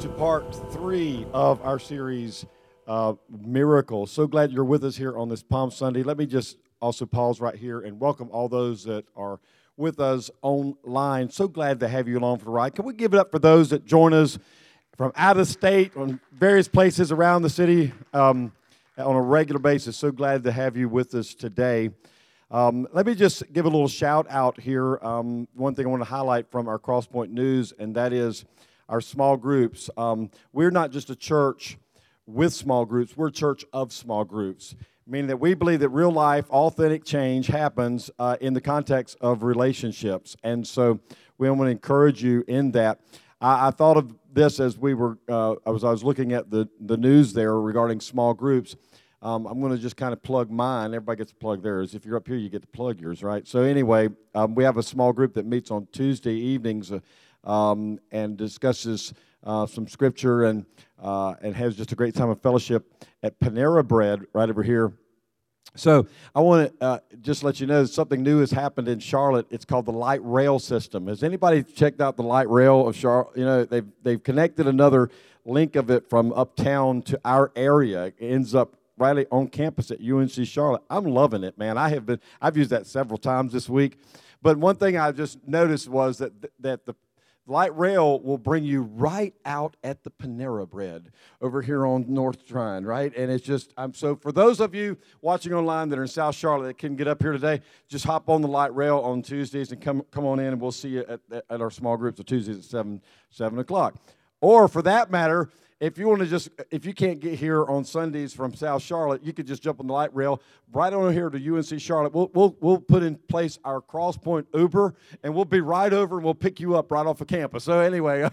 to part 3 of our series, Miracles. So glad you're with us here on this Palm Sunday. Let me just also pause right here and welcome all those that are with us online. So glad to have you along for the ride. Can we give it up for those that join us from out of state, on various places around the city on a regular basis? So glad to have you with us today. Let me just give a little shout out here. One thing I want to highlight from our Crosspoint News, and that is our small groups. We're not just a church with small groups, we're a church of small groups, meaning that we believe that real life, authentic change happens in the context of relationships. And so we want to encourage you in that. I thought of this as we were, I was looking at the news there regarding small groups. I'm going to just kind of plug mine. Everybody gets to plug theirs. If you're up here, you get to plug yours, right? So anyway, we have a small group that meets on Tuesday evenings and discusses some scripture and has just a great time of fellowship at Panera Bread right over here. So I want to just let you know something new has happened in Charlotte. It's called the light rail system. Has anybody checked out the light rail of Charlotte? You know, they've connected another link of it from uptown to our area. It ends up right on campus at UNC Charlotte. I'm loving it, man. I've used that several times this week. But one thing I just noticed was that the light rail will bring you right out at the Panera Bread over here on North Trine, right? And it's just, so for those of you watching online that are in South Charlotte that can get up here today, just hop on the light rail on Tuesdays and come on in, and we'll see you at our small groups of Tuesdays at 7 o'clock. Or for that matter, if you can't get here on Sundays from South Charlotte, you could just jump on the light rail right on here to UNC Charlotte. We'll put in place our Crosspoint Uber, and we'll be right over, and we'll pick you up right off of campus. So anyway,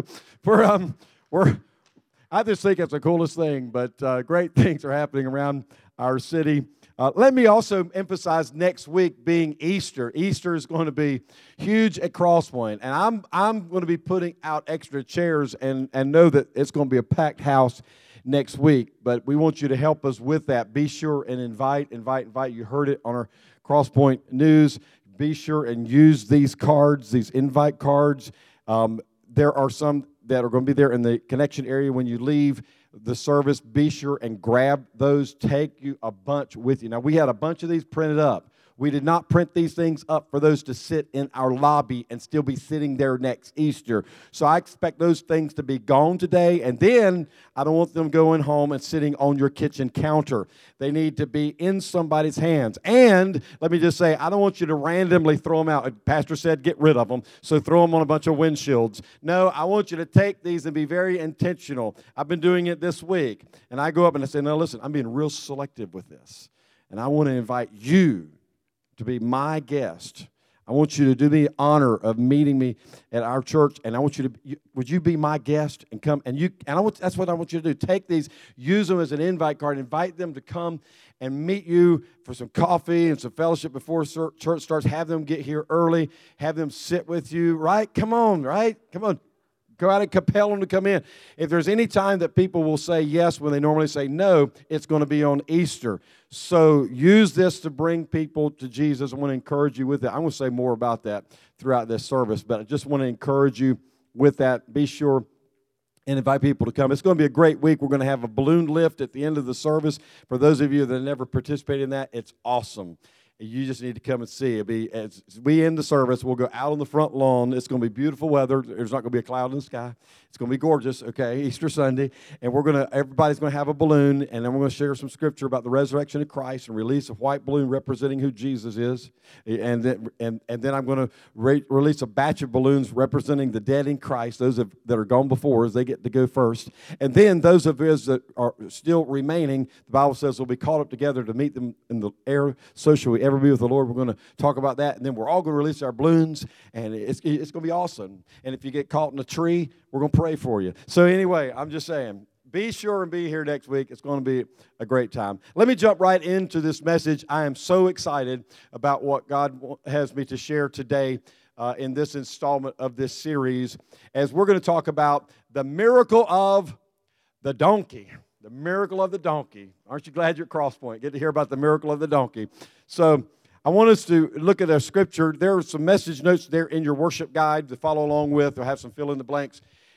I just think it's the coolest thing. But great things are happening around our city. Let me also emphasize next week being Easter. Easter is going to be huge at Crosspoint, and I'm going to be putting out extra chairs and know that it's going to be a packed house next week. But we want you to help us with that. Be sure and invite. You heard it on our Crosspoint News. Be sure and use these cards, these invite cards. There are some that are going to be there in the connection area when you leave the service. Be sure and grab those. Take you a bunch with you. Now, we had a bunch of these printed up. We did not print these things up for those to sit in our lobby and still be sitting there next Easter. So I expect those things to be gone today, and then I don't want them going home and sitting on your kitchen counter. They need to be in somebody's hands. And let me just say, I don't want you to randomly throw them out. Pastor said get rid of them, so throw them on a bunch of windshields. No, I want you to take these and be very intentional. I've been doing it this week, and I go up and I say, no, listen, I'm being real selective with this, and I want to invite you to be my guest. I want you to do me the honor of meeting me at our church, and I want you to, would you be my guest and come, that's what I want you to do. Take these, use them as an invite card, invite them to come and meet you for some coffee and some fellowship before church starts. Have them get here early, have them sit with you, right? Come on, right? Come on. Go out and compel them to come in. If there's any time that people will say yes when they normally say no, it's going to be on Easter. So use this to bring people to Jesus. I want to encourage you with that. I'm going to say more about that throughout this service, but I just want to encourage you with that. Be sure and invite people to come. It's going to be a great week. We're going to have a balloon lift at the end of the service. For those of you that never participated in that, it's awesome. You just need to come and see. As we end the service, we'll go out on the front lawn. It's going to be beautiful weather. There's not going to be a cloud in the sky. It's going to be gorgeous, okay, Easter Sunday. And everybody's going to have a balloon, and then we're going to share some scripture about the resurrection of Christ and release a white balloon representing who Jesus is. And then I'm going to release a batch of balloons representing the dead in Christ, those that are gone before us. They get to go first. And then those of us that are still remaining, the Bible says will be caught up together to meet them in the air. So shall we ever be with the Lord. We're going to talk about that, and then we're all going to release our balloons, and it's going to be awesome. And if you get caught in a tree, we're going to pray for you. So anyway, I'm just saying, be sure and be here next week. It's going to be a great time. Let me jump right into this message. I am so excited about what God has me to share today in this installment of this series, as we're going to talk about the miracle of the donkey. The miracle of the donkey. Aren't you glad you're at Crosspoint? Get to hear about the miracle of the donkey. So I want us to look at a scripture. There are some message notes there in your worship guide to follow along with, or have some fill in the blanks.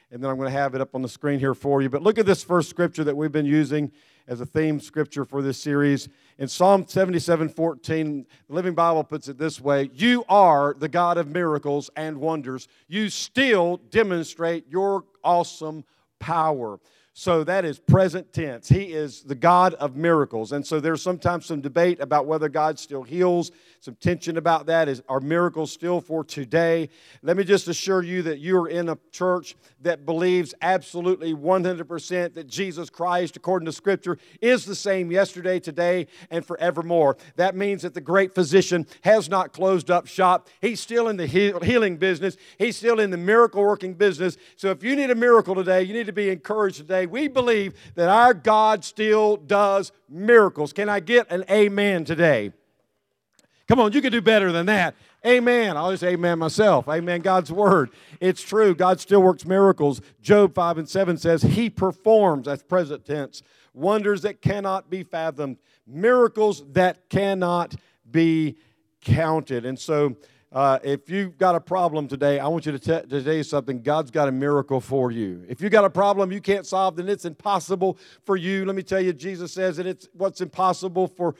and then I'm going to have it up on the screen here for you. But look at this first scripture that we've been using as a theme scripture for this series. In Psalm 77:14, the Living Bible puts it this way: you are the God of miracles and wonders. You still demonstrate your awesome power. So that is present tense. He is the God of miracles. And so there's sometimes some debate about whether God still heals, some tension about that. Are miracles still for today? Let me just assure you that you're in a church that believes absolutely 100% that Jesus Christ, according to Scripture, is the same yesterday, today, and forevermore. That means that the great physician has not closed up shop. He's still in the healing business. He's still in the miracle-working business. So if you need a miracle today, you need to be encouraged today. We believe that our God still does miracles. Can I get an amen today? Come on, you can do better than that. Amen. I always say amen myself. Amen, God's word. It's true. God still works miracles. Job 5:7 says, He performs, that's present tense, wonders that cannot be fathomed, miracles that cannot be counted. And so, if you've got a problem today, I want you to tell you something. God's got a miracle for you. If you've got a problem you can't solve, then it's impossible for you. Let me tell you, Jesus says that it's what's impossible for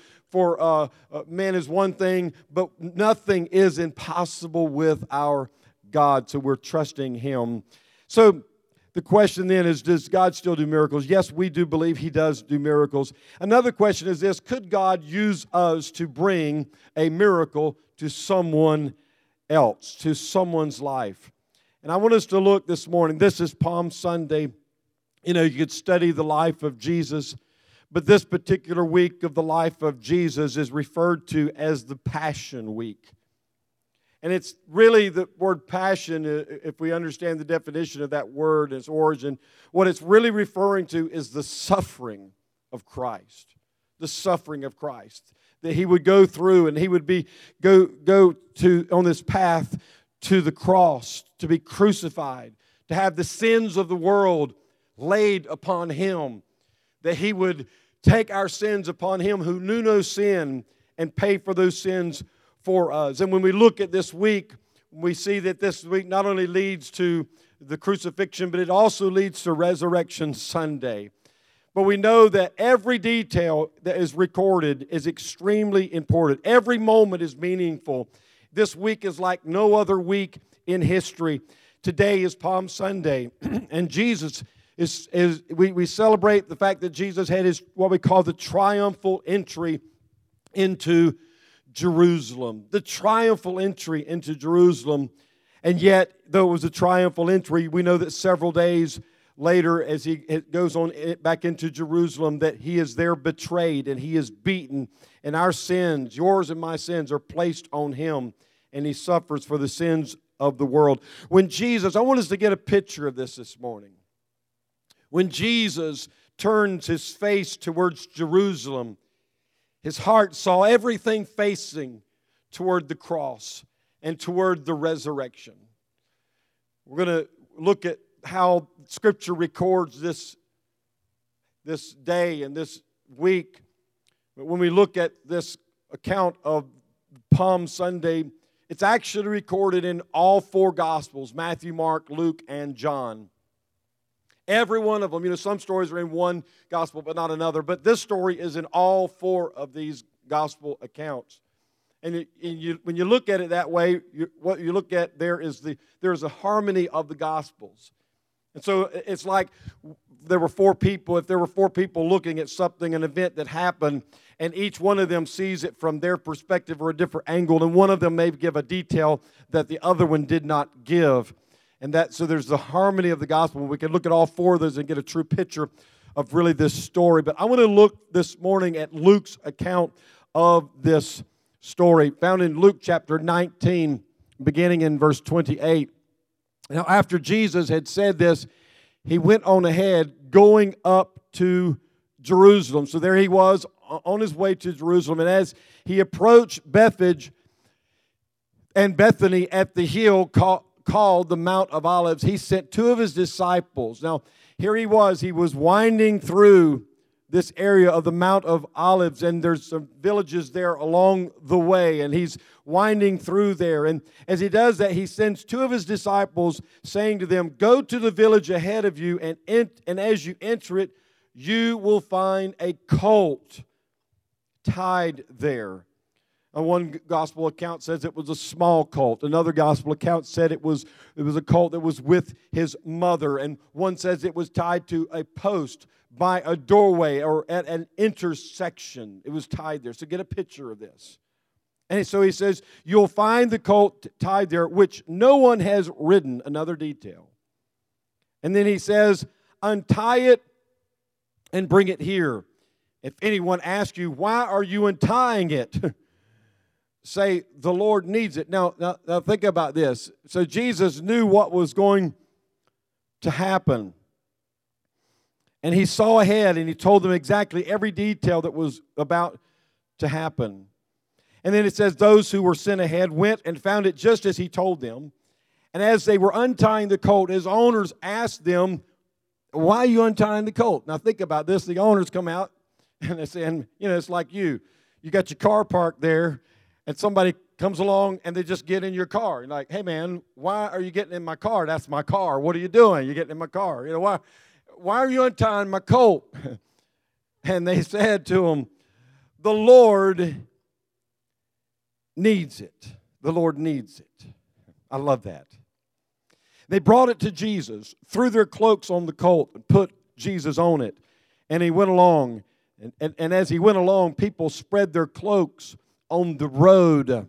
man is one thing, but nothing is impossible with our God. So we're trusting Him. So the question then is, does God still do miracles? Yes, we do believe He does do miracles. Another question is this: could God use us to bring a miracle to someone else, to someone's life? And I want us to look this morning. This is Palm Sunday. You know, you could study the life of Jesus, but this particular week of the life of Jesus is referred to as the Passion Week. And it's really the word passion, if we understand the definition of that word, its origin, what it's really referring to is the suffering of Christ. The suffering of Christ. That He would go through and He would go to on this path to the cross, to be crucified, to have the sins of the world laid upon Him. That He would take our sins upon Him who knew no sin and pay for those sins for us. And when we look at this week, we see that this week not only leads to the crucifixion, but it also leads to Resurrection Sunday. But we know that every detail that is recorded is extremely important. Every moment is meaningful. This week is like no other week in history. Today is Palm Sunday, and Jesus we celebrate the fact that Jesus had His, what we call the triumphal entry into Jerusalem. The triumphal entry into Jerusalem. And yet, though it was a triumphal entry, we know that several days later, as He goes on back into Jerusalem, that He is there betrayed and He is beaten. And our sins, yours and my sins, are placed on Him. And He suffers for the sins of the world. When Jesus, I want us to get a picture of this morning. When Jesus turns His face towards Jerusalem, His heart saw everything facing toward the cross and toward the resurrection. We're going to look at how Scripture records this day and this week. But when we look at this account of Palm Sunday, it's actually recorded in all four Gospels: Matthew, Mark, Luke, and John. Every one of them. You know, some stories are in one gospel but not another. But this story is in all four of these gospel accounts. And when you look at it that way, what you look at there's a harmony of the gospels. And so it's like there were four people. If there were four people looking at something, an event that happened, and each one of them sees it from their perspective or a different angle, and one of them may give a detail that the other one did not give. And so there's the harmony of the gospel. We can look at all four of those and get a true picture of really this story. But I want to look this morning at Luke's account of this story, found in Luke chapter 19, beginning in verse 28. Now, after Jesus had said this, He went on ahead, going up to Jerusalem. So there He was on His way to Jerusalem. And as He approached Bethphage and Bethany at the hill called the Mount of Olives, He sent two of His disciples. Now, here He was winding through this area of the Mount of Olives, and there's some villages there along the way, and he's winding through there. And as he does that, he sends two of his disciples, saying to them, "Go to the village ahead of you, and as you enter it, you will find a colt tied there." One gospel account says it was a small colt. Another gospel account said it was a colt that was with his mother. And one says it was tied to a post by a doorway or at an intersection. It was tied there. So get a picture of this. And so he says, "You'll find the colt tied there, which no one has ridden." Another detail. And then he says, "Untie it and bring it here. If anyone asks you, 'Why are you untying it?' say, 'The Lord needs it.'" Now think about this. So Jesus knew what was going to happen. And he saw ahead, and he told them exactly every detail that was about to happen. And then it says, those who were sent ahead went and found it just as he told them. And as they were untying the colt, his owners asked them, "Why are you untying the colt?" Now think about this. The owners come out, and they say, and it's like you got your car parked there, and somebody comes along, and they just get in your car. You're like, "Hey, man, why are you getting in my car? That's my car. What are you doing? You're getting in my car. Why are you untying my colt?" And they said to him, "The Lord needs it." The Lord needs it. I love that. They brought it to Jesus, threw their cloaks on the colt, and put Jesus on it. And he went along. And as he went along, people spread their cloaks on the road.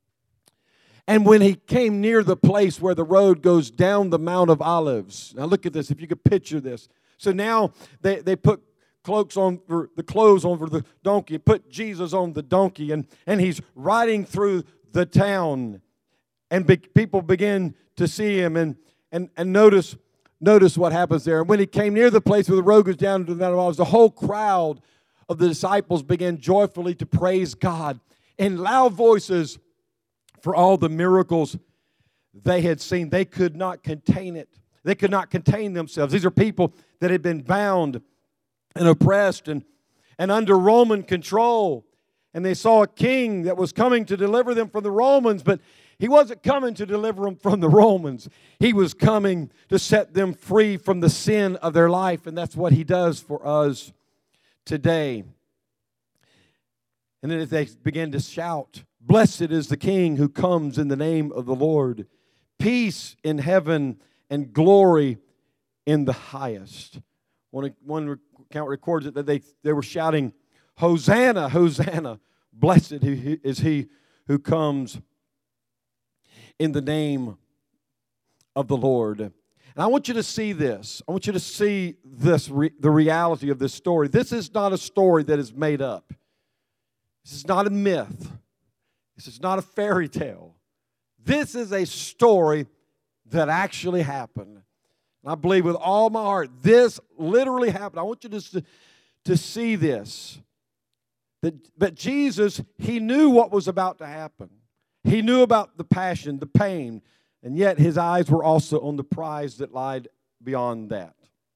And when he came near the place where the road goes down the Mount of Olives. Now look at this, if you could picture this. So now they put cloaks on the clothes over the donkey, put Jesus on the donkey, and he's riding through the town. And people begin to see him and notice what happens there. And when he came near the place where the road goes down to the Mount of Olives, the whole crowd of the disciples began joyfully to praise God in loud voices for all the miracles they had seen. They could not contain it. They could not contain themselves. These are people that had been bound and oppressed and under Roman control. And they saw a king that was coming to deliver them from the Romans, but he wasn't coming to deliver them from the Romans. He was coming to set them free from the sin of their life, and that's what he does for us today. And then as they began to shout, "Blessed is the King who comes in the name of the Lord. Peace in heaven and glory in the highest." One account records it that they were shouting, "Hosanna, Hosanna, blessed is he who comes in the name of the Lord." And I want you to see this. I want you to see this, the reality of this story. This is not a story that is made up. This is not a myth. This is not a fairy tale. This is a story that actually happened. And I believe with all my heart, this literally happened. I want you to see this. But Jesus, he knew what was about to happen. He knew about the passion, the pain, and yet his eyes were also on the prize that lied beyond that.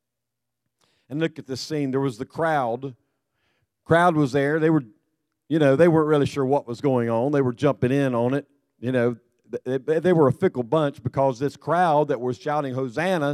And look at this scene. There was the crowd. Crowd was there. They were, they weren't really sure what was going on. They were jumping in on it. They were a fickle bunch because this crowd that was shouting Hosanna,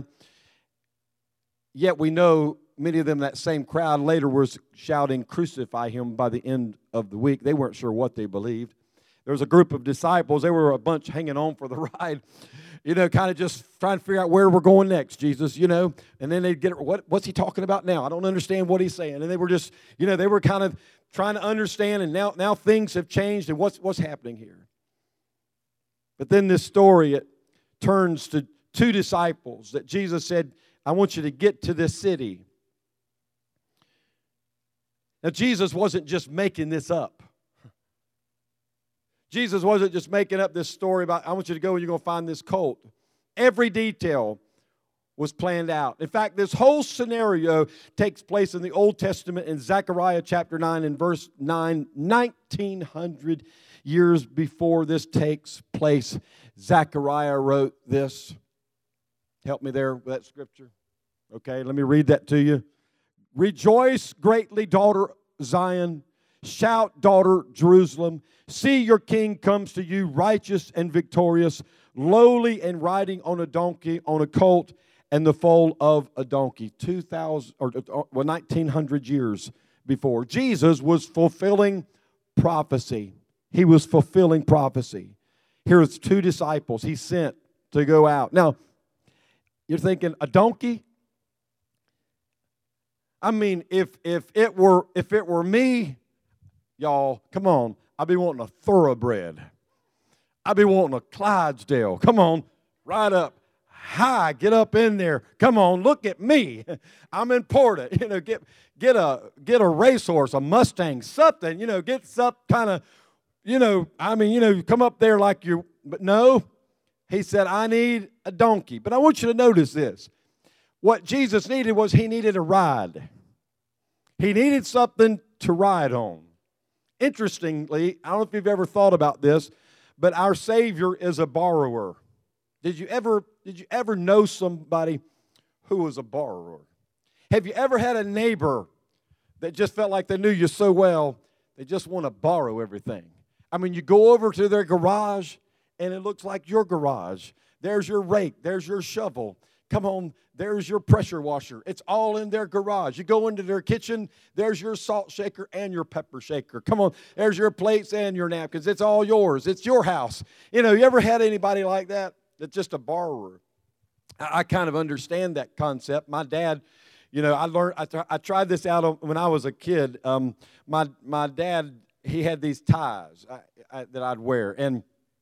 yet we know many of them, that same crowd later was shouting crucify him by the end of the week. They weren't sure what they believed. There was a group of disciples. They were a bunch hanging on for the ride, kind of just trying to figure out where we're going next, Jesus, And then they'd get, what's he talking about now? I don't understand what he's saying. And they were just, they were kind of trying to understand, and now things have changed, and what's happening here? But then this story, it turns to two disciples that Jesus said, "I want you to get to this city." Now, Jesus wasn't just making this up. Jesus wasn't just making up this story about, "I want you to go and you're going to find this colt." Every detail was planned out. In fact, this whole scenario takes place in the Old Testament in Zechariah chapter 9 and verse 9, 1900 years before this takes place. Zechariah wrote this. Help me there with that scripture. Okay, let me read that to you. Rejoice greatly, daughter Zion. Shout, daughter Jerusalem. See, your king comes to you, righteous and victorious, lowly and riding on a donkey, on a colt, and the foal of a donkey. 1900 years before. Jesus was fulfilling prophecy. He was fulfilling prophecy. Here's 2 disciples he sent to go out. Now, you're thinking, a donkey? I mean, if it were me, y'all, come on, I'd be wanting a thoroughbred. I'd be wanting a Clydesdale. Come on, ride up high, get up in there. Come on, look at me. I'm important. You know, get a racehorse, a Mustang, something. You know, get some kind of, you know, I mean, you know, come up there like you. But no, he said, I need a donkey. But I want you to notice this. What Jesus needed was he needed a ride. He needed something to ride on. Interestingly, I don't know if you've ever thought about this, but our Savior is a borrower. Did you ever know somebody who was a borrower? Have you ever had a neighbor that just felt like they knew you so well, they just want to borrow everything? I mean, you go over to their garage, and it looks like your garage. There's your rake. There's your shovel. Come on, there's your pressure washer. It's all in their garage. You go into their kitchen, there's your salt shaker and your pepper shaker. Come on, there's your plates and your napkins. It's all yours. It's your house. You know, you ever had anybody like that? That's just a borrower. I kind of understand that concept. My dad, you know, I tried this out when I was a kid. My dad, he had these ties that I'd wear, and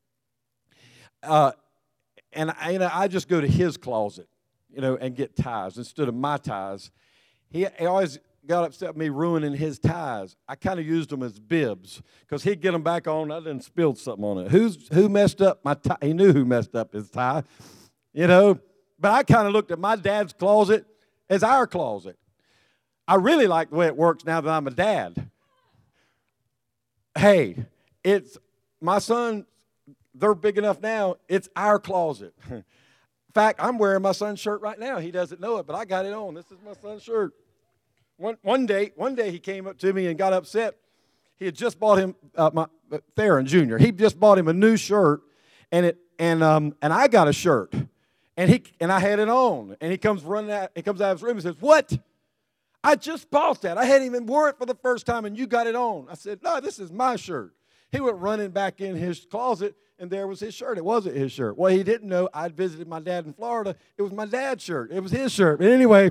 I just go to his closet, you know, and get ties instead of my ties. He always got upset with me ruining his ties. I kind of used them as bibs because he'd get them back on. I done spilled something on it. Who messed up my tie? He knew who messed up his tie, you know. But I kind of looked at my dad's closet as our closet. I really like the way it works now that I'm a dad. Hey, it's my son. They're big enough now. It's our closet. In fact, I'm wearing my son's shirt right now. He doesn't know it, but I got it on. This is my son's shirt. One day he came up to me and got upset. He had just bought him Theron Jr. He just bought him a new shirt, and I got a shirt, and I had it on. And he comes running out. He comes out of his room and says, "What? I just bought that. I hadn't even wore it for the first time, and you got it on." I said, "No, this is my shirt." He went running back in his closet, and there was his shirt. It wasn't his shirt. Well, he didn't know I'd visited my dad in Florida. It was my dad's shirt. It was his shirt. But anyway,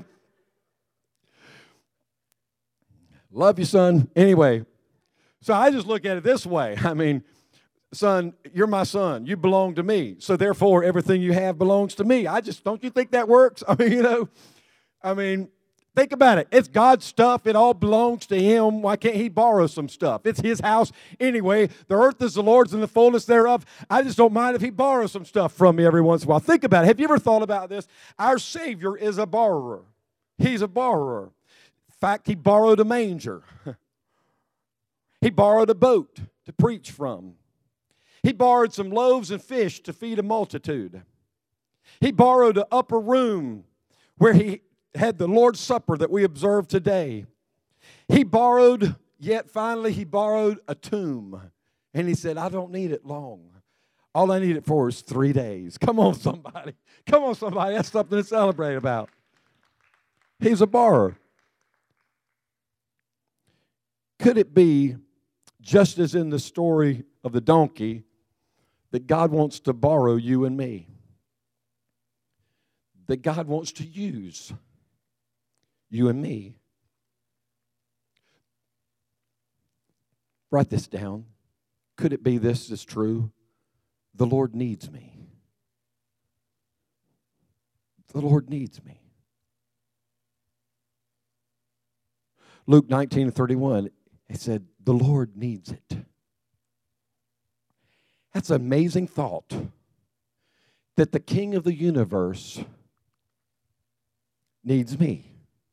love you, son. Anyway, so I just look at it this way. I mean, son, you're my son. You belong to me. So therefore, everything you have belongs to me. Don't you think that works? I mean, you know, think about it. It's God's stuff. It all belongs to him. Why can't he borrow some stuff? It's his house anyway. The earth is the Lord's and the fullness thereof. I just don't mind if he borrows some stuff from me every once in a while. Think about it. Have you ever thought about this? Our Savior is a borrower. He's a borrower. In fact, he borrowed a manger. He borrowed a boat to preach from. He borrowed some loaves and fish to feed a multitude. He borrowed an upper room where he had the Lord's Supper that we observe today. He borrowed, yet finally he borrowed a tomb. And he said, I don't need it long. All I need it for is 3 days. Come on, somebody. Come on, somebody. That's something to celebrate about. He's a borrower. Could it be, just as in the story of the donkey, that God wants to borrow you and me? That God wants to use you and me. Write this down. Could it be this is true? The Lord needs me. The Lord needs me. Luke 19:31, it said, the Lord needs it. That's an amazing thought. That the King of the universe needs me.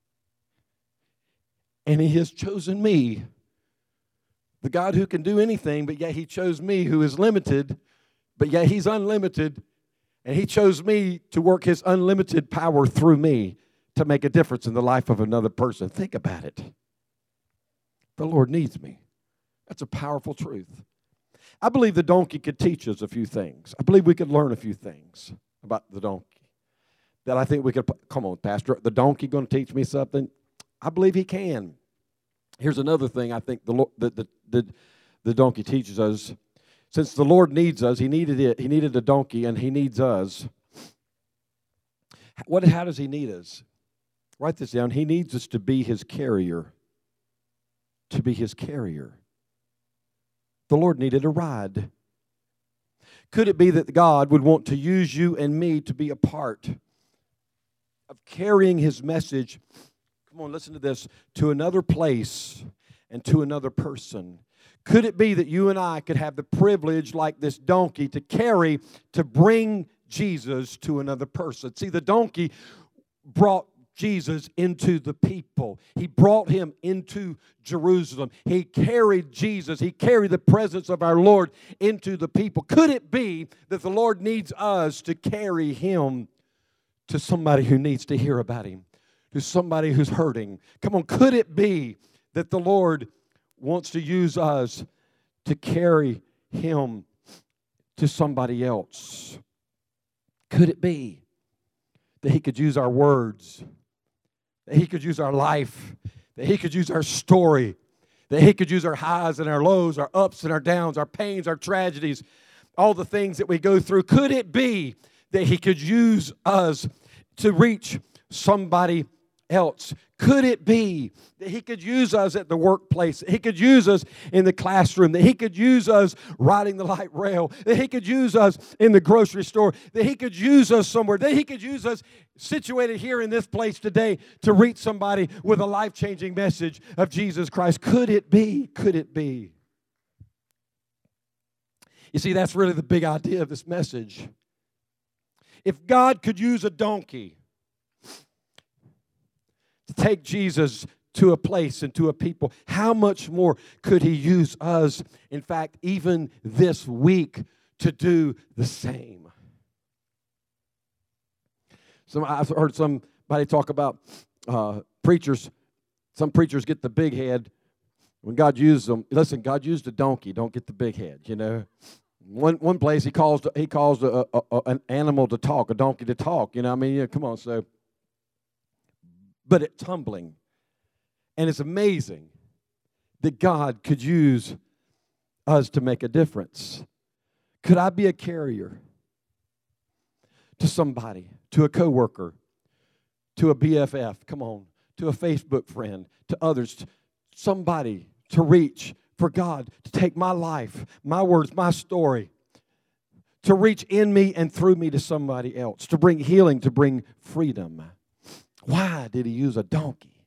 And he has chosen me, the God who can do anything, but yet he chose me who is limited, but yet he's unlimited, and he chose me to work his unlimited power through me to make a difference in the life of another person. Think about it. The Lord needs me. That's a powerful truth. I believe the donkey could teach us a few things. I believe we could learn a few things about the donkey that I think we could. Come on, Pastor, the donkey going to teach me something? I believe he can. Here's another thing I think the donkey teaches us. Since the Lord needs us, He needed it. He needed a donkey, and He needs us. How does He need us? Write this down. He needs us to be His carrier. To be His carrier. The Lord needed a ride. Could it be that God would want to use you and me to be a part of carrying His message? Come on, listen to this. To another place and to another person. Could it be that you and I could have the privilege, like this donkey, to bring Jesus to another person? See, the donkey brought Jesus into the people. He brought Him into Jerusalem. He carried Jesus. He carried the presence of our Lord into the people. Could it be that the Lord needs us to carry Him to somebody who needs to hear about Him, to somebody who's hurting? Come on, could it be that the Lord wants to use us to carry Him to somebody else? Could it be that He could use our words, that He could use our life, that He could use our story, that He could use our highs and our lows, our ups and our downs, our pains, our tragedies, all the things that we go through? Could it be that He could use us to reach somebody else? Could it be that He could use us at the workplace, that He could use us in the classroom, that He could use us riding the light rail, that He could use us in the grocery store, that He could use us somewhere, that He could use us situated here in this place today to reach somebody with a life-changing message of Jesus Christ? Could it be? Could it be? You see, that's really the big idea of this message. If God could use a donkey to take Jesus to a place and to a people, how much more could He use us, in fact, even this week, to do the same? I've heard somebody talk about preachers. Some preachers get the big head when God used them. Listen, God used a donkey. Don't get the big head, you know. One place He caused an animal to talk, a donkey to talk. You know, I mean, yeah, come on. So, but it's humbling, and it's amazing that God could use us to make a difference. Could I be a carrier to somebody, to a coworker, to a BFF? Come on, to a Facebook friend, to others, somebody to reach for God to take my life, my words, my story, to reach in me and through me to somebody else, to bring healing, to bring freedom. Why did He use a donkey?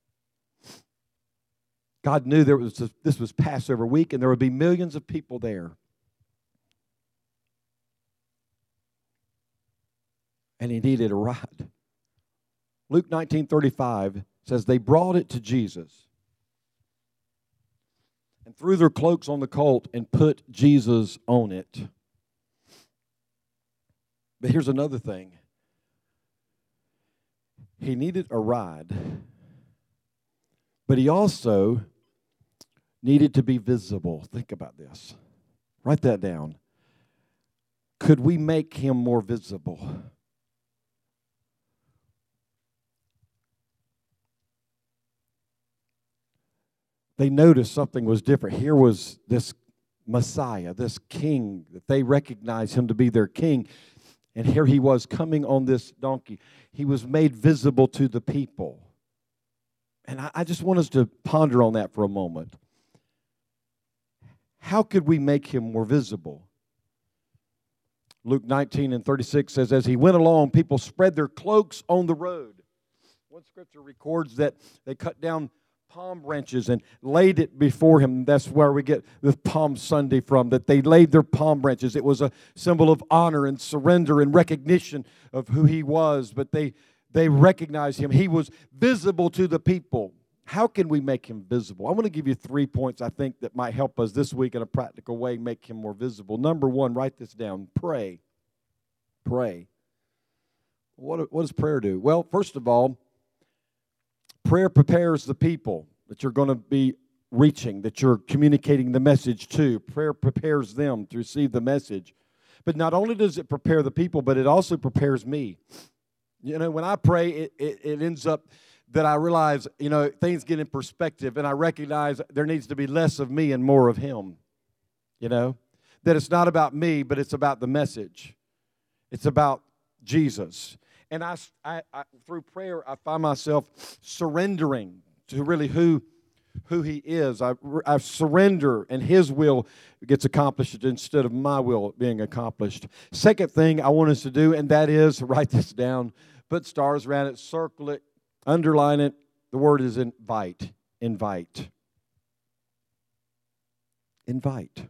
God knew this was Passover week and there would be millions of people there. And He needed a ride. Luke 19:35 says they brought it to Jesus and threw their cloaks on the colt and put Jesus on it. But here's another thing. He needed a ride, but He also needed to be visible. Think about this. Write that down. Could we make Him more visible? They noticed something was different. Here was this Messiah, this king, that they recognized Him to be their king. And here He was coming on this donkey. He was made visible to the people. And I just want us to ponder on that for a moment. How could we make Him more visible? Luke 19:36 says, as He went along, people spread their cloaks on the road. One scripture records that they cut down palm branches and laid it before Him. That's where we get the Palm Sunday from, that they laid their palm branches. It was a symbol of honor and surrender and recognition of who He was, but they recognized Him. He was visible to the people. How can we make Him visible? I want to give you 3 points I think that might help us this week in a practical way make Him more visible. Number one, write this down. Pray. Pray. What does prayer do? Well, first of all, Prayer prepares the people that you're going to be reaching, that you're communicating the message to. Prayer prepares them to receive the message. But not only does it prepare the people, but it also prepares me. You know, when I pray, it ends up that I realize, you know, things get in perspective, and I recognize there needs to be less of me and more of Him. You know, that it's not about me, but it's about the message. It's about Jesus. And I through prayer, I find myself surrendering to really who He is. I surrender, and His will gets accomplished instead of my will being accomplished. Second thing I want us to do, and that is, write this down, put stars around it, circle it, underline it. The word is invite. Invite. Invite.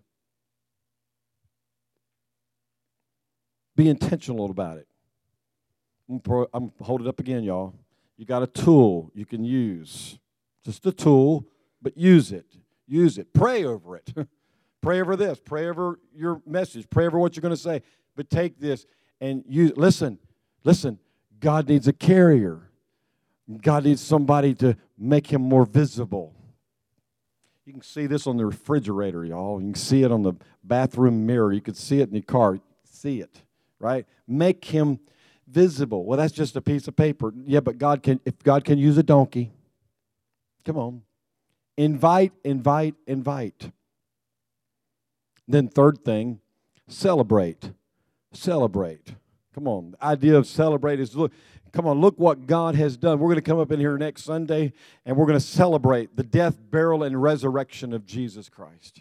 Be intentional about it. I'm hold it up again, y'all. You got a tool you can use. Just a tool, but use it. Use it. Pray over it. Pray over this. Pray over your message. Pray over what you're going to say. But take this and use. Listen. God needs a carrier. God needs somebody to make Him more visible. You can see this on the refrigerator, y'all. You can see it on the bathroom mirror. You can see it in the car. See it, right? Make Him visible. Well, that's just a piece of paper. Yeah, but if God can use a donkey, come on. Invite. Then third thing, celebrate. Celebrate. Come on. The idea of celebrate is look what God has done. We're going to come up in here next Sunday, and we're going to celebrate the death, burial, and resurrection of Jesus Christ.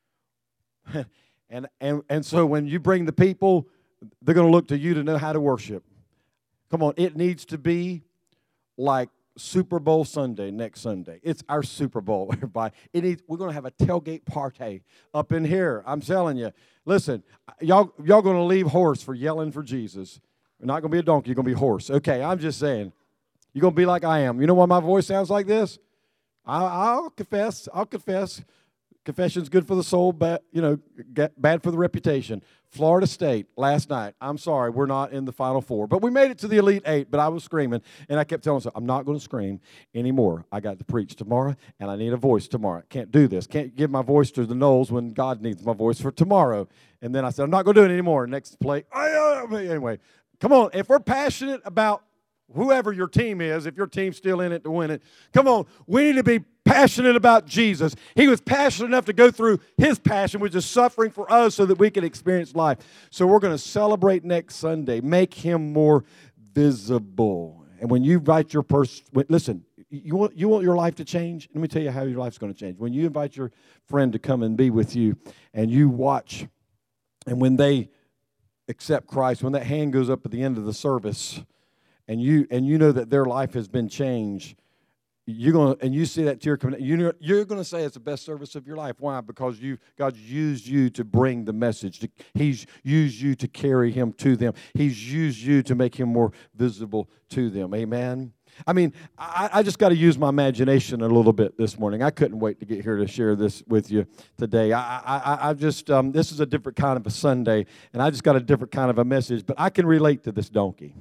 and so when you bring the people, they're going to look to you to know how to worship. Come on, it needs to be like Super Bowl Sunday next Sunday. It's our Super Bowl, everybody. We're going to have a tailgate party up in here. I'm telling you. Listen, y'all going to leave hoarse for yelling for Jesus. You're not going to be a donkey. You're going to be hoarse. Okay, I'm just saying. You're going to be like I am. You know why my voice sounds like this? I'll confess. Confession's good for the soul, bad for the reputation. Florida State last night. I'm sorry, we're not in the Final Four. But we made it to the Elite Eight, but I was screaming. And I kept telling myself, I'm not going to scream anymore. I got to preach tomorrow, and I need a voice tomorrow. Can't do this. Can't give my voice to the Knowles when God needs my voice for tomorrow. And then I said, I'm not going to do it anymore. Next play. Anyway, come on. If we're passionate about whoever your team is, if your team's still in it to win it, come on. We need to be passionate about Jesus. He was passionate enough to go through His passion, which is suffering for us so that we can experience life. So we're going to celebrate next Sunday. Make Him more visible. And when you invite your person, listen, you want your life to change? Let me tell you how your life's going to change. When you invite your friend to come and be with you, and you watch, and when they accept Christ, when that hand goes up at the end of the service, and you know that their life has been changed, you see that to your community. You're going to say it's the best service of your life. Why? Because God's used you to bring the message. He's used you to carry Him to them. He's used you to make Him more visible to them. Amen. I mean, I just got to use my imagination a little bit this morning. I couldn't wait to get here to share this with you today. I just this is a different kind of a Sunday, and I just got a different kind of a message. But I can relate to this donkey.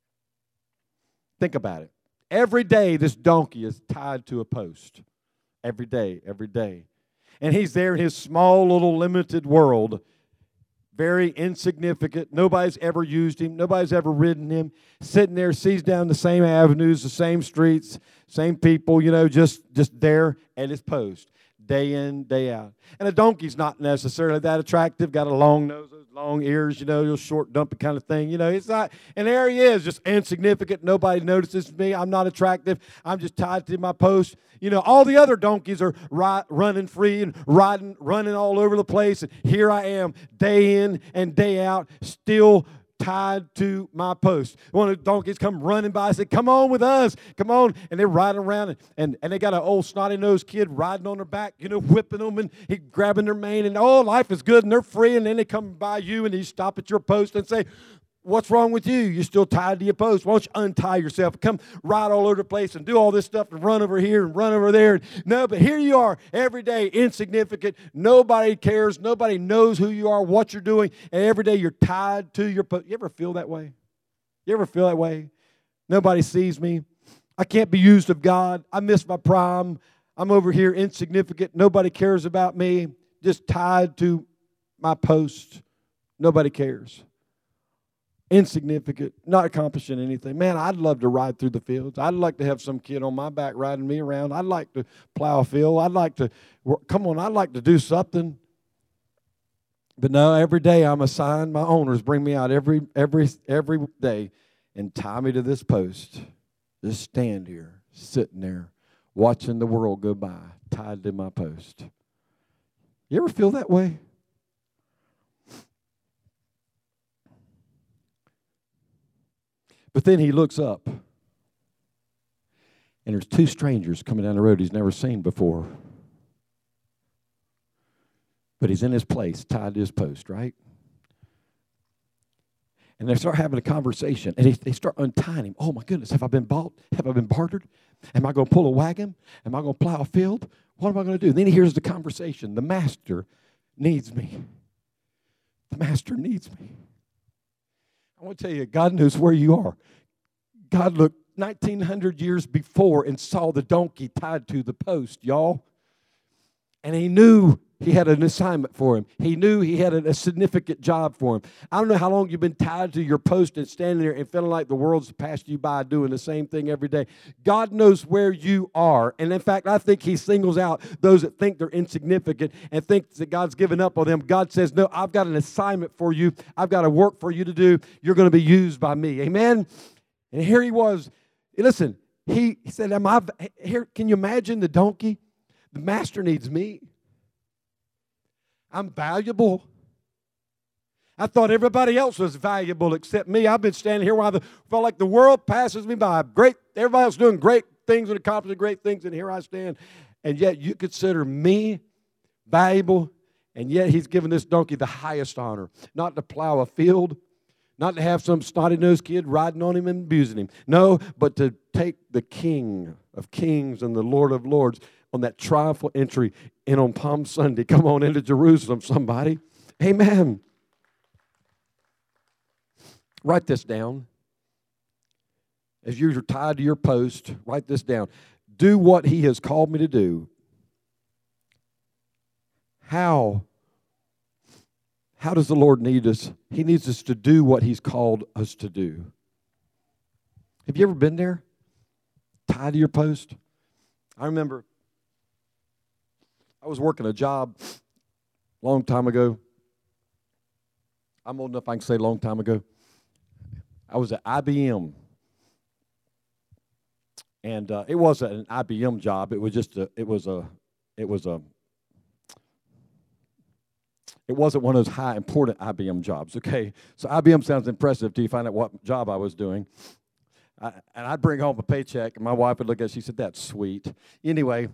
Think about it. Every day, this donkey is tied to a post. Every day. And he's there in his small, little, limited world, very insignificant. Nobody's ever used him. Nobody's ever ridden him. Sitting there, sees down the same avenues, the same streets, same people, just there at his post, day in, day out. And a donkey's not necessarily that attractive, got a long nose, long ears, little short, dumpy kind of thing. It's not, and there he is, just insignificant. Nobody notices me. I'm not attractive. I'm just tied to my post. All the other donkeys are running free and running all over the place. And here I am, day in and day out, still tied to my post. One of the donkeys come running by and said, come on with us, come on. And they're riding around, and they got an old snotty-nosed kid riding on their back, whipping them, and he grabbing their mane, and life is good, and they're free. And then they come by you, and you stop at your post and say, what's wrong with you? You're still tied to your post. Why don't you untie yourself? Come ride all over the place and do all this stuff and run over here and run over there. No, but here you are every day, insignificant. Nobody cares. Nobody knows who you are, what you're doing. And every day you're tied to your post. You ever feel that way? Nobody sees me. I can't be used of God. I missed my prime. I'm over here insignificant. Nobody cares about me. Just tied to my post. Nobody cares. Insignificant, not accomplishing anything. Man, I'd love to ride through the fields. I'd like to have some kid on my back riding me around. I'd like to plow a field. I'd like to do something. But no, every day I'm assigned, my owners bring me out every day and tie me to this post. Just stand here, sitting there, watching the world go by, tied to my post. You ever feel that way? But then he looks up, and there's two strangers coming down the road he's never seen before. But he's in his place, tied to his post, right? And they start having a conversation, and they start untying him. Oh, my goodness, have I been bought? Have I been bartered? Am I going to pull a wagon? Am I going to plow a field? What am I going to do? And then he hears the conversation. The master needs me. The master needs me. I want to tell you, God knows where you are. God looked 1,900 years before and saw the donkey tied to the post, y'all. And he knew he had an assignment for him. He knew he had a significant job for him. I don't know how long you've been tied to your post and standing there and feeling like the world's passed you by doing the same thing every day. God knows where you are. And in fact, I think he singles out those that think they're insignificant and think that God's given up on them. God says, no, I've got an assignment for you. I've got a work for you to do. You're going to be used by me. Amen? And here he was. Listen, he said, here? Can you imagine the donkey? The master needs me. I'm valuable. I thought everybody else was valuable except me. I've been standing here while felt like the world passes me by. Everybody else doing great things and accomplishing great things, and here I stand. And yet you consider me valuable, and yet he's given this donkey the highest honor. Not to plow a field, not to have some snotty-nosed kid riding on him and abusing him. No, but to take the King of Kings and the Lord of Lords on that triumphal entry in on Palm Sunday. Come on into Jerusalem, somebody. Amen. Write this down. As you're tied to your post, write this down. Do what he has called me to do. How does the Lord need us? He needs us to do what he's called us to do. Have you ever been there? Tied to your post? I remember I was working a job a long time ago. I'm old enough I can say a long time ago. I was at IBM. And it wasn't an IBM job. It was just it wasn't one of those high important IBM jobs, okay? So IBM sounds impressive till you find out what job I was doing. And I'd bring home a paycheck, and my wife would look at it, she said, that's sweet. Anyway,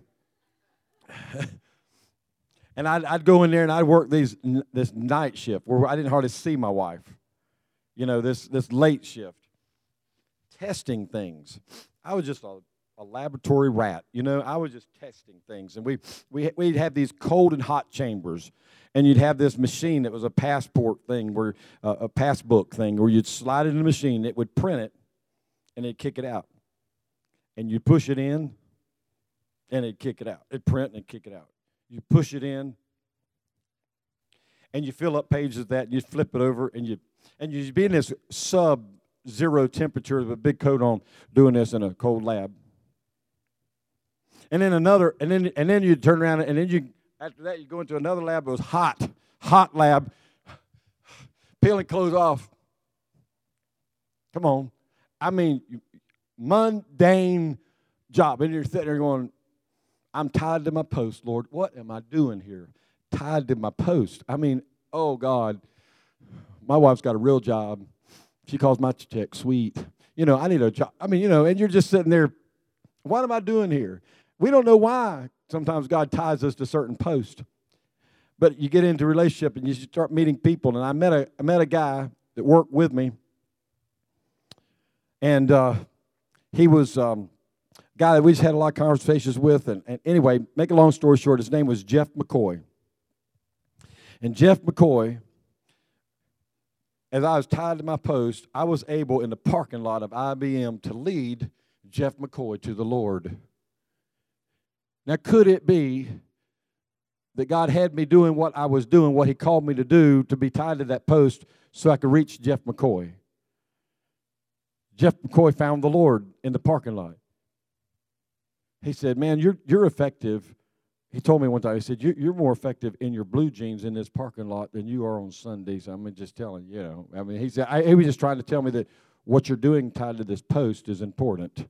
and I'd go in there and I'd work this night shift where I didn't hardly see my wife. You know, this late shift. Testing things. I was just a laboratory rat, you know. I was just testing things. And we'd have these cold and hot chambers. And you'd have this machine that was a passport thing, where a passbook thing, where you'd slide it in the machine, it would print it, and it'd kick it out. And you'd push it in, and it'd kick it out. It'd print and kick it out. You push it in, and you fill up pages of that, and you flip it over, and you'd be in this sub-zero temperature with a big coat on, doing this in a cold lab. And then and then you'd turn around, and then after that, you go into another lab that was hot lab, peeling clothes off. Come on. I mean, mundane job. And you're sitting there going, I'm tied to my post, Lord. What am I doing here? Tied to my post. I mean, oh, God. My wife's got a real job. She calls my check sweet. You know, I need a job. I mean, you know, and you're just sitting there, what am I doing here? We don't know why sometimes God ties us to certain posts. But you get into a relationship and you start meeting people. And I met a guy that worked with me. And he was a guy that we just had a lot of conversations with. And anyway, make a long story short, his name was Jeff McCoy. And Jeff McCoy, as I was tied to my post, I was able in the parking lot of IBM to lead Jeff McCoy to the Lord. Now, could it be that God had me doing what I was doing, what He called me to do, to be tied to that post so I could reach Jeff McCoy? Jeff McCoy found the Lord in the parking lot. He said, man, you're effective. He told me one time, he said, you're more effective in your blue jeans in this parking lot than you are on Sundays. I mean, just telling you, he said, he was just trying to tell me that what you're doing tied to this post is important.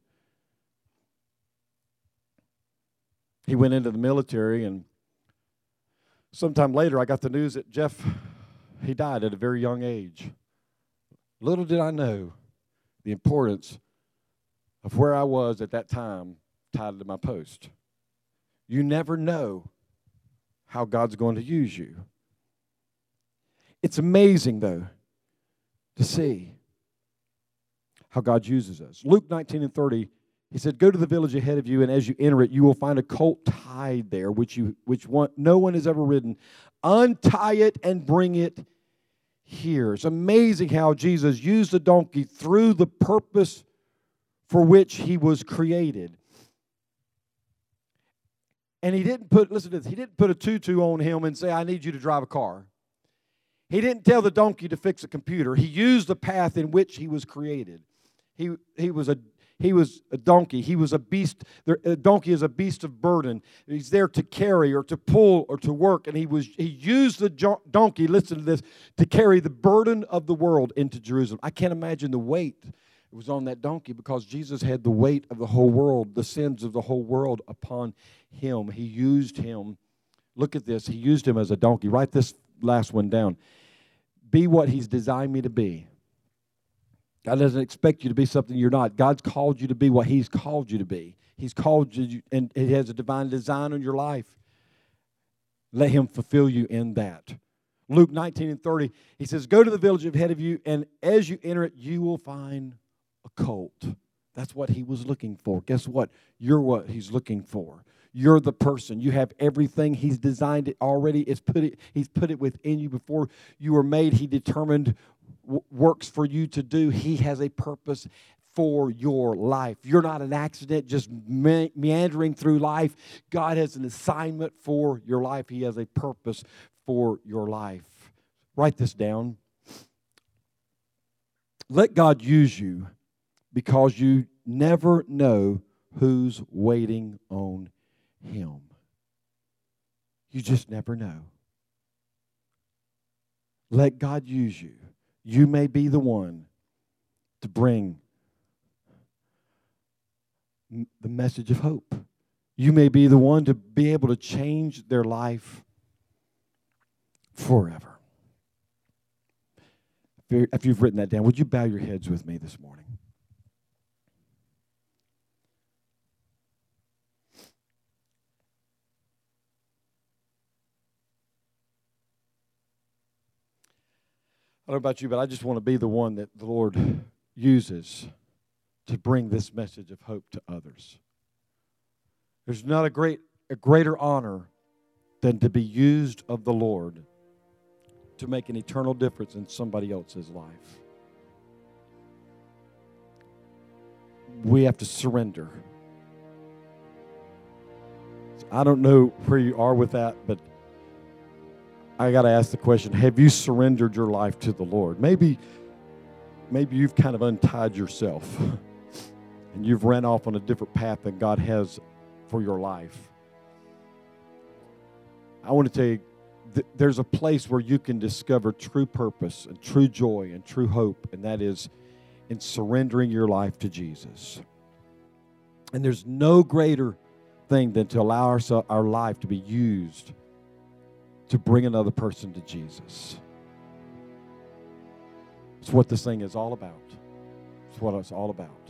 He went into the military, and sometime later I got the news that Jeff, he died at a very young age. Little did I know the importance of where I was at that time tied to my post. You never know how God's going to use you. It's amazing, though, to see how God uses us. Luke 19:30, he said, go to the village ahead of you, and as you enter it, you will find a colt tied there, which no one has ever ridden. Untie it and bring it here. It's amazing how Jesus used the donkey through the purpose for which he was created. And he didn't put, listen to this, he didn't put a tutu on him and say, I need you to drive a car. He didn't tell the donkey to fix a computer. He used the path in which he was created. He was a donkey. He was a beast. A donkey is a beast of burden. He's there to carry or to pull or to work. And he used the donkey, listen to this, to carry the burden of the world into Jerusalem. I can't imagine the weight it was on that donkey, because Jesus had the weight of the whole world, the sins of the whole world upon him. He used him. Look at this. He used him as a donkey. Write this last one down. Be what he's designed me to be. God doesn't expect you to be something you're not. God's called you to be what he's called you to be. He's called you, and he has a divine design on your life. Let him fulfill you in that. Luke 19:30, he says, go to the village ahead of you, and as you enter it, you will find a colt. That's what he was looking for. Guess what? You're what he's looking for. You're the person. You have everything. He's designed it already. He's put it within you before you were made. He determined works for you to do. He has a purpose for your life. You're not an accident just meandering through life. God has an assignment for your life. He has a purpose for your life. Write this down. Let God use you, because you never know who's waiting on him. You just never know. Let God use you. You may be the one to bring the message of hope. You may be the one to be able to change their life forever. If you've written that down, would you bow your heads with me this morning? I don't know about you, but I just want to be the one that the Lord uses to bring this message of hope to others. There's not a greater honor than to be used of the Lord to make an eternal difference in somebody else's life. We have to surrender. I don't know where you are with that, but I got to ask the question, have you surrendered your life to the Lord? Maybe you've kind of untied yourself and you've ran off on a different path than God has for your life. I want to tell you, there's a place where you can discover true purpose and true joy and true hope, and that is in surrendering your life to Jesus. And there's no greater thing than to allow our life to be used to bring another person to Jesus. It's what this thing is all about. It's what it's all about.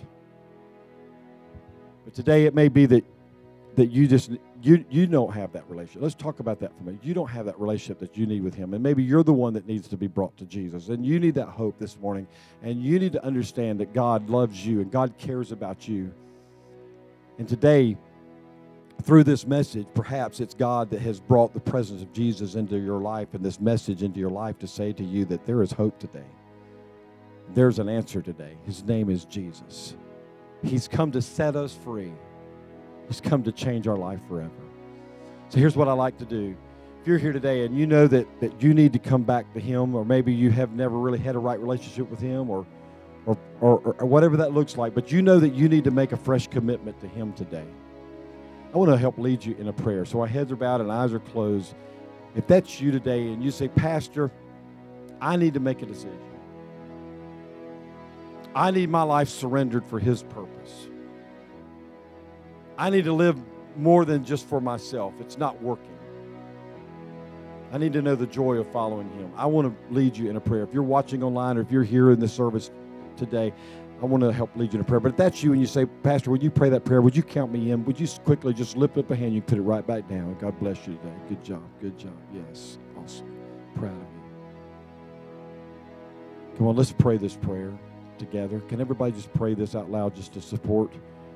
But today it may be that you don't have that relationship. Let's talk about that for a minute. You don't have that relationship that you need with him. And maybe you're the one that needs to be brought to Jesus. And you need that hope this morning. And you need to understand that God loves you and God cares about you. And today, through this message, perhaps it's God that has brought the presence of Jesus into your life and this message into your life to say to you that there is hope today. There's an answer today. His name is Jesus. He's come to set us free. He's come to change our life forever. So here's what I like to do. If you're here today and you know that you need to come back to Him, or maybe you have never really had a right relationship with Him, or whatever that looks like, but you know that you need to make a fresh commitment to Him today, I want to help lead you in a prayer. So our heads are bowed and eyes are closed. If that's you today and you say, Pastor, I need to make a decision. I need my life surrendered for His purpose. I need to live more than just for myself. It's not working. I need to know the joy of following Him. I want to lead you in a prayer. If you're watching online or if you're here in the service today, I want to help lead you in a prayer. But if that's you and you say, Pastor, would you pray that prayer? Would you count me in? Would you quickly just lift up a hand? You can put it right back down. God bless you today. Good job. Good job. Yes. Awesome. Proud of you. Come on, let's pray this prayer together. Can everybody just pray this out loud just to support?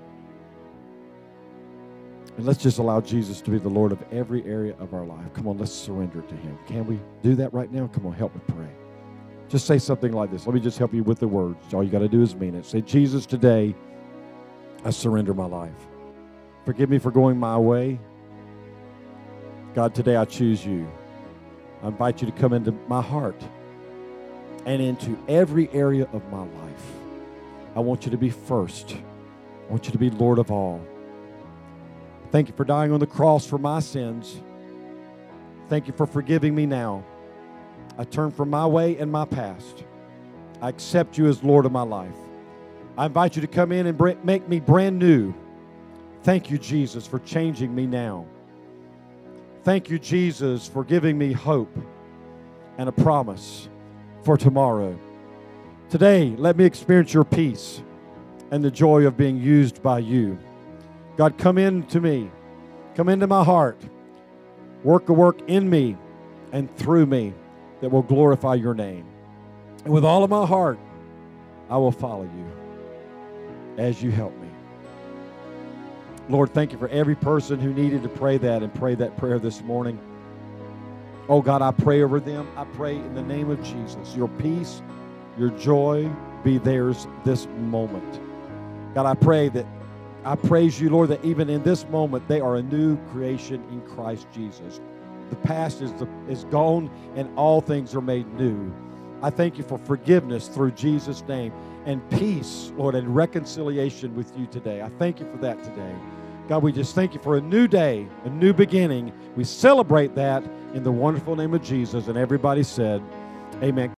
And let's just allow Jesus to be the Lord of every area of our life. Come on, let's surrender to Him. Can we do that right now? Come on, help me pray. Just say something like this. Let me just help you with the words. All you got to do is mean it. Say, Jesus, today I surrender my life. Forgive me for going my way. God, today I choose you. I invite you to come into my heart and into every area of my life. I want you to be first. I want you to be Lord of all. Thank you for dying on the cross for my sins. Thank you for forgiving me now. I turn from my way and my past. I accept you as Lord of my life. I invite you to come in and make me brand new. Thank you, Jesus, for changing me now. Thank you, Jesus, for giving me hope and a promise for tomorrow. Today, let me experience your peace and the joy of being used by you. God, come into me. Come into my heart. Work a work in me and through me that will glorify your name. And with all of my heart, I will follow you as you help me. Lord, thank you for every person who needed to pray that and pray that prayer this morning. Oh, God, I pray over them. I pray in the name of Jesus, your peace, your joy be theirs this moment. God, I praise you, Lord, that even in this moment, they are a new creation in Christ Jesus. The past is gone and all things are made new. I thank you for forgiveness through Jesus' name and peace, Lord, and reconciliation with you today. I thank you for that today. God, we just thank you for a new day, a new beginning. We celebrate that in the wonderful name of Jesus. And everybody said, amen.